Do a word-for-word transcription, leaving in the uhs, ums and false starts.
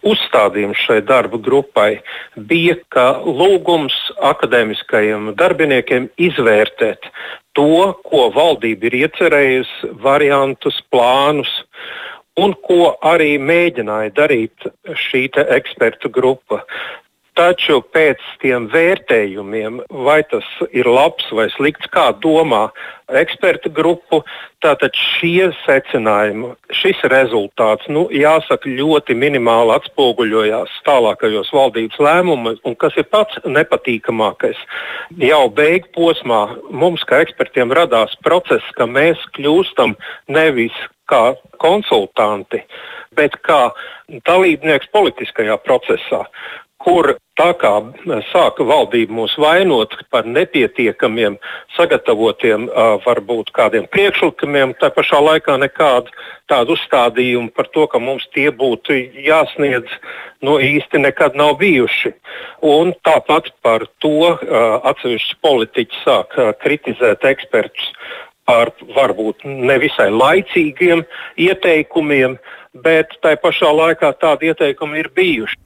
uzstādījums šai darba grupai bija, ka lūgums akadēmiskajiem darbiniekiem izvērtēt to, ko valdība ir iecerējusi, variantus, plānus, un ko arī mēģināja darīt šī te ekspertu grupa. Taču pēc tiem vērtējumiem, vai tas ir labs vai slikts, kā domā ekspertu grupu, tātad šie secinājumi, šis rezultāts, nu, jāsaka, ļoti minimāli atspoguļojās tālākajos valdības lēmumos, un kas ir pats nepatīkamākais. Jau beigu posmā mums, kā ekspertiem, radās process, ka mēs kļūstam nevis kā konsultanti, bet kā dalībnieks politiskajā procesā, kur tā kā sāka valdība mūs vainot par nepietiekamiem sagatavotiem varbūt kādiem priekšlikumiem, tā pašā laikā nekādu tādu uzstādījumu par to, ka mums tie būtu jāsniedz, nu īsti nekad nav bijuši. Un tāpat par to atsevišķi politiķi sāk kritizēt ekspertus par varbūt nevisai laicīgiem ieteikumiem, bet tai pašā laikā tādi ieteikumi ir bijuši.